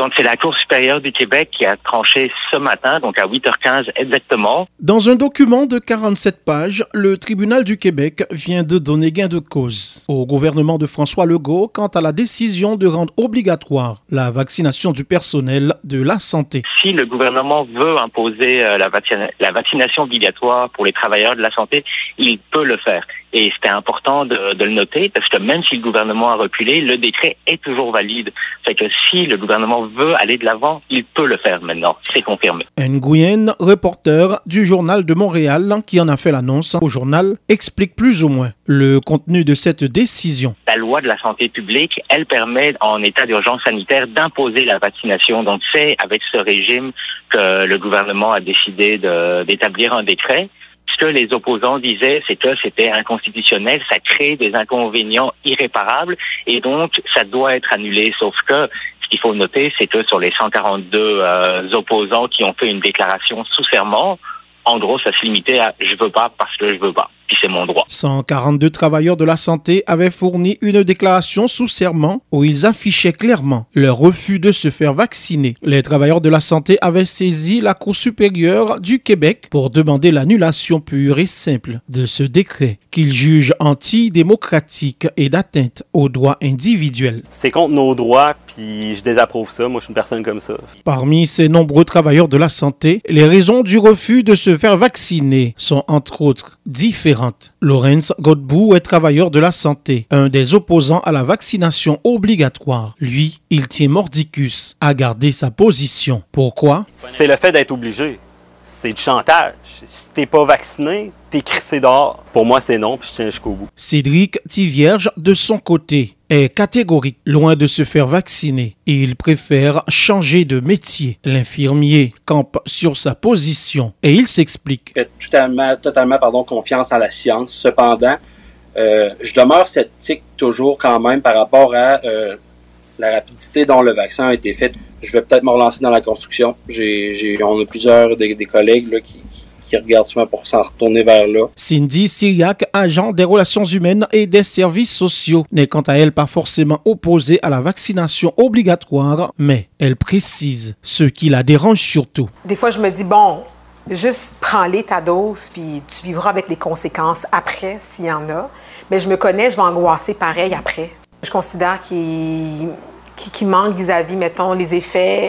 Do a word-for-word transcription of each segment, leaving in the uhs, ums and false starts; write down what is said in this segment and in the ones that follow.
Donc, c'est la Cour supérieure du Québec qui a tranché ce matin, donc à huit heures quinze exactement. Dans un document de quarante-sept pages, le tribunal du Québec vient de donner gain de cause au gouvernement de François Legault quant à la décision de rendre obligatoire la vaccination du personnel de la santé. Si le gouvernement veut imposer la, vaccina- la vaccination obligatoire pour les travailleurs de la santé, il peut le faire. Et c'était important de, de le noter parce que même si le gouvernement a reculé, le décret est toujours valide. Fait que si le gouvernement veut aller de l'avant, il peut le faire maintenant. C'est confirmé. Nguyen, reporter du Journal de Montréal, qui en a fait l'annonce au journal, explique plus ou moins le contenu de cette décision. La loi de la santé publique, elle permet en état d'urgence sanitaire d'imposer la vaccination. Donc c'est avec ce régime que le gouvernement a décidé de, d'établir un décret. Ce que les opposants disaient, c'est que c'était inconstitutionnel, ça crée des inconvénients irréparables et donc ça doit être annulé. Sauf que ce qu'il faut noter, c'est que sur les cent quarante-deux euh, opposants qui ont fait une déclaration sous serment, en gros, ça se limitait à « je veux pas parce que je veux pas ». Puis c'est mon droit. cent quarante-deux travailleurs de la santé avaient fourni une déclaration sous serment où ils affichaient clairement leur refus de se faire vacciner. Les travailleurs de la santé avaient saisi la Cour supérieure du Québec pour demander l'annulation pure et simple de ce décret qu'ils jugent antidémocratique et d'atteinte aux droits individuels. C'est contre nos droits, puis je désapprouve ça. Moi, je suis une personne comme ça. Parmi ces nombreux travailleurs de la santé, les raisons du refus de se faire vacciner sont entre autres différentes. Lawrence Godbout est travailleur de la santé, un des opposants à la vaccination obligatoire. Lui, il tient mordicus à garder sa position. Pourquoi? C'est le fait d'être obligé. C'est du chantage. Si t'es pas vacciné, t'es crissé dehors. Pour moi, c'est non, puis je tiens jusqu'au bout. Cédric Tivierge, de son côté, est catégorique, loin de se faire vacciner. Il préfère changer de métier. L'infirmier campe sur sa position et il s'explique. Je fais totalement, totalement pardon, confiance en la science. Cependant, euh, je demeure sceptique toujours quand même par rapport à euh, la rapidité dont le vaccin a été fait. Je vais peut-être me relancer dans la construction. J'ai, j'ai, on a plusieurs des, des collègues là, qui, qui, qui regardent souvent pour s'en retourner vers là. Cindy Syriac, agent des relations humaines et des services sociaux, n'est quant à elle pas forcément opposée à la vaccination obligatoire, mais elle précise ce qui la dérange surtout. Des fois, je me dis, bon, juste prends-les ta dose, puis tu vivras avec les conséquences après, s'il y en a. Mais je me connais, je vais angoisser pareil après. Je considère qu'il... Qui, qui manque vis-à-vis, mettons, les effets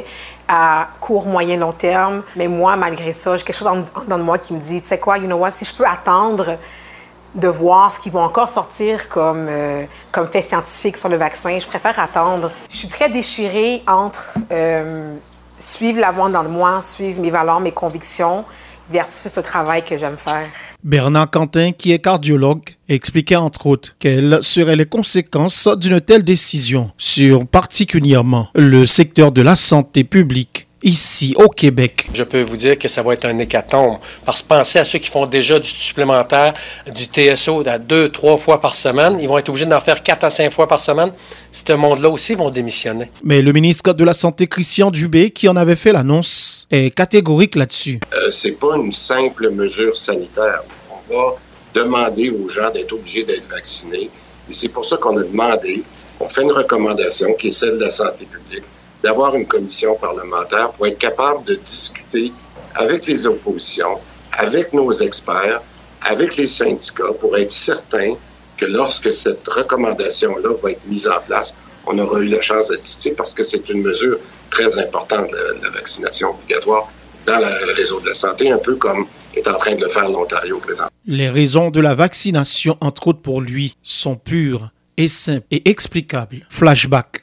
à court, moyen, long terme. Mais moi, malgré ça, j'ai quelque chose en dedans de moi qui me dit, tu sais quoi, you know what, si je peux attendre de voir ce qu'ils vont encore sortir comme, euh, comme fait scientifique sur le vaccin, je préfère attendre. Je suis très déchirée entre euh, suivre la voie en dedans de moi, suivre mes valeurs, mes convictions, versus le travail que j'aime faire. Bernard Quentin, qui est cardiologue, expliquait entre autres quelles seraient les conséquences d'une telle décision sur particulièrement le secteur de la santé publique ici au Québec. Je peux vous dire que ça va être un hécatombe. Parce que pensez à ceux qui font déjà du supplémentaire, du T S O à deux, trois fois par semaine. Ils vont être obligés d'en faire quatre à cinq fois par semaine. Ce monde-là aussi vont démissionner. Mais le ministre de la Santé, Christian Dubé, qui en avait fait l'annonce, est catégorique là-dessus. Euh, c'est pas une simple mesure sanitaire. On va demander aux gens d'être obligés d'être vaccinés. Et c'est pour ça qu'on a demandé, on fait une recommandation qui est celle de la santé publique, d'avoir une commission parlementaire pour être capable de discuter avec les oppositions, avec nos experts, avec les syndicats, pour être certain que lorsque cette recommandation-là va être mise en place, on aura eu la chance de discuter parce que c'est une mesure très importante, la, la vaccination obligatoire, dans la, le réseau de la santé, un peu comme est en train de le faire l'Ontario présent. Les raisons de la vaccination, entre autres pour lui, sont pures et simples et explicables. Flashback.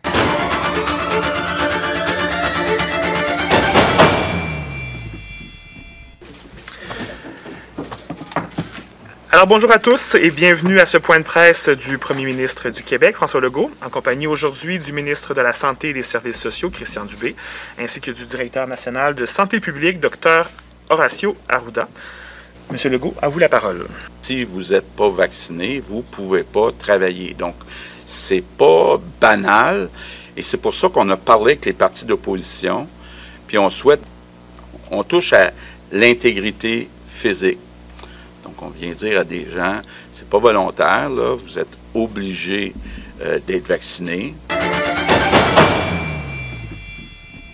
Alors bonjour à tous et bienvenue à ce point de presse du premier ministre du Québec, François Legault, en compagnie aujourd'hui du ministre de la Santé et des Services sociaux, Christian Dubé, ainsi que du directeur national de santé publique, Dr Horacio Arruda. Monsieur Legault, à vous la parole. Si vous n'êtes pas vacciné, vous ne pouvez pas travailler. Donc, c'est pas banal et c'est pour ça qu'on a parlé avec les partis d'opposition, puis on souhaite, on touche à l'intégrité physique. Donc, on vient dire à des gens, c'est pas volontaire, là, vous êtes obligés euh, d'être vaccinés.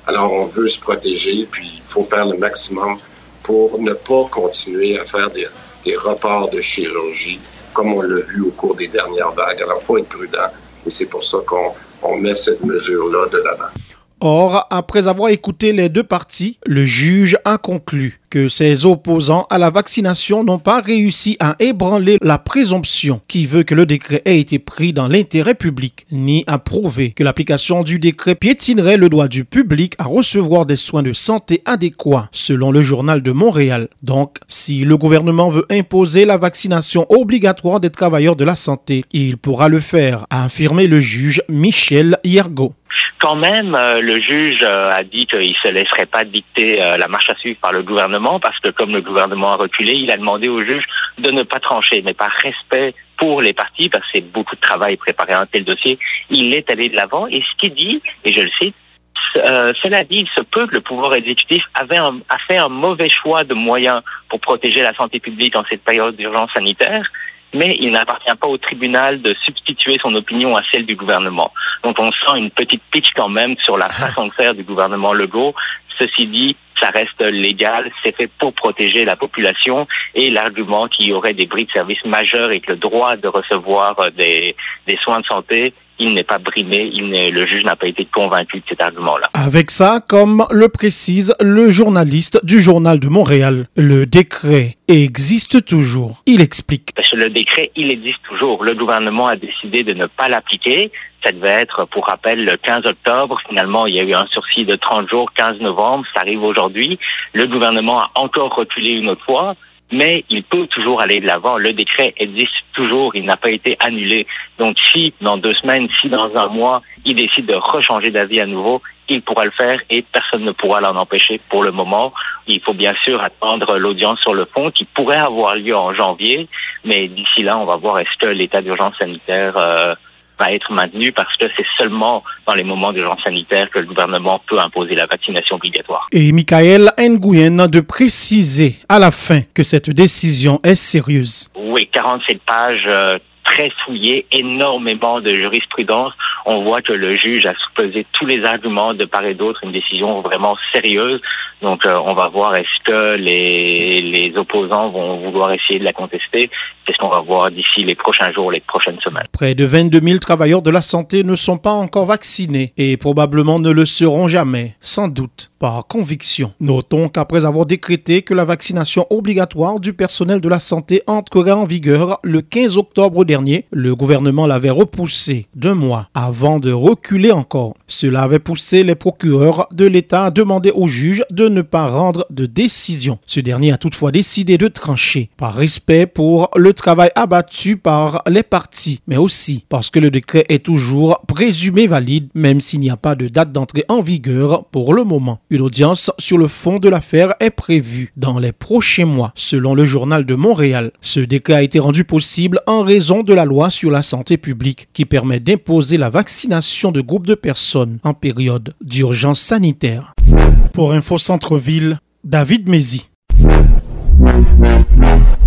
Alors, on veut se protéger, puis il faut faire le maximum pour ne pas continuer à faire des, des reports de chirurgie, comme on l'a vu au cours des dernières vagues. Alors, il faut être prudent, et c'est pour ça qu'on on met cette mesure-là de l'avant. Or, après avoir écouté les deux parties, le juge a conclu que ses opposants à la vaccination n'ont pas réussi à ébranler la présomption qui veut que le décret ait été pris dans l'intérêt public, ni à prouver que l'application du décret piétinerait le droit du public à recevoir des soins de santé adéquats, selon le Journal de Montréal. Donc, si le gouvernement veut imposer la vaccination obligatoire des travailleurs de la santé, il pourra le faire, a affirmé le juge Michel Hiergaud. Quand même, euh, le juge euh, a dit qu'il ne se laisserait pas dicter euh, la marche à suivre par le gouvernement parce que comme le gouvernement a reculé, il a demandé au juge de ne pas trancher. Mais par respect pour les partis, parce que c'est beaucoup de travail préparer un tel dossier, il est allé de l'avant. Et ce qu'il dit, et je le cite, euh, cela dit, il se peut que le pouvoir exécutif avait un, a fait un mauvais choix de moyens pour protéger la santé publique en cette période d'urgence sanitaire, mais il n'appartient pas au tribunal de substituer son opinion à celle du gouvernement. Donc on sent une petite pitch quand même sur la façon de faire du gouvernement Legault. Ceci dit, ça reste légal, c'est fait pour protéger la population et l'argument qu'il y aurait des bris de service majeurs et que le droit de recevoir des, des soins de santé, il n'est pas brimé, il n'est, le juge n'a pas été convaincu de cet argument-là. Avec ça, comme le précise le journaliste du Journal de Montréal, le décret existe toujours. Il explique. Parce que le décret, il existe toujours. Le gouvernement a décidé de ne pas l'appliquer. Ça devait être, pour rappel, le quinze octobre. Finalement, il y a eu un sursis de trente jours, quinze novembre. Ça arrive aujourd'hui. Le gouvernement a encore reculé une autre fois. Mais il peut toujours aller de l'avant. Le décret existe toujours, il n'a pas été annulé. Donc si dans deux semaines, si dans un mois, il décide de rechanger d'avis à nouveau, il pourra le faire et personne ne pourra l'en empêcher pour le moment. Il faut bien sûr attendre l'audience sur le fond qui pourrait avoir lieu en janvier, mais d'ici là, on va voir est-ce que l'état d'urgence sanitaire euh, va être maintenu parce que c'est seulement dans les moments d'urgence sanitaire que le gouvernement peut imposer la vaccination obligatoire. Et Michael Nguyen de préciser à la fin que cette décision est sérieuse. Oui, quarante-sept pages euh, très fouillées, énormément de jurisprudence. On voit que le juge a soupesé tous les arguments de part et d'autre, une décision vraiment sérieuse. Donc euh, on va voir est-ce que les, les opposants vont vouloir essayer de la contester. C'est ce qu'on va voir d'ici les prochains jours, les prochaines semaines. Près de vingt-deux mille travailleurs de la santé ne sont pas encore vaccinés et probablement ne le seront jamais, sans doute, par conviction. Notons qu'après avoir décrété que la vaccination obligatoire du personnel de la santé entrerait en vigueur le quinze octobre dernier, le gouvernement l'avait repoussé d'un mois avant de reculer encore. Cela avait poussé les procureurs de l'État à demander au juge de ne pas rendre de décision. Ce dernier a toutefois décidé de trancher, par respect pour le travail abattu par les partis, mais aussi parce que le décret est toujours présumé valide, même s'il n'y a pas de date d'entrée en vigueur pour le moment. Une audience sur le fond de l'affaire est prévue dans les prochains mois, selon le Journal de Montréal. Ce décret a été rendu possible en raison de la loi sur la santé publique qui permet d'imposer la vaccination de groupes de personnes en période d'urgence sanitaire. Pour Info Centre-Ville, David Mézy.